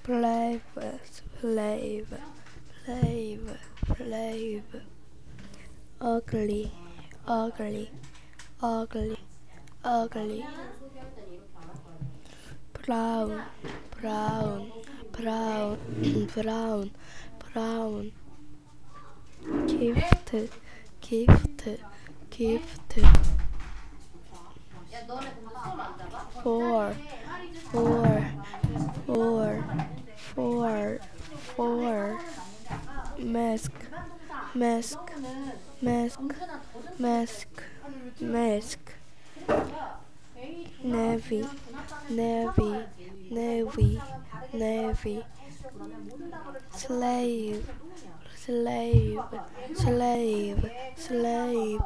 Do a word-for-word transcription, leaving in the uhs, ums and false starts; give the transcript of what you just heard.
slave, slave, slave, slave, ugly, ugly, ugly, ugly, brown, brown, brown, brown, brown, gift, gift, gift, four, four, four, four, four, mask, mask, mask, mask, mask, navy, navy, navy, navy, slave, slave, slave, slave.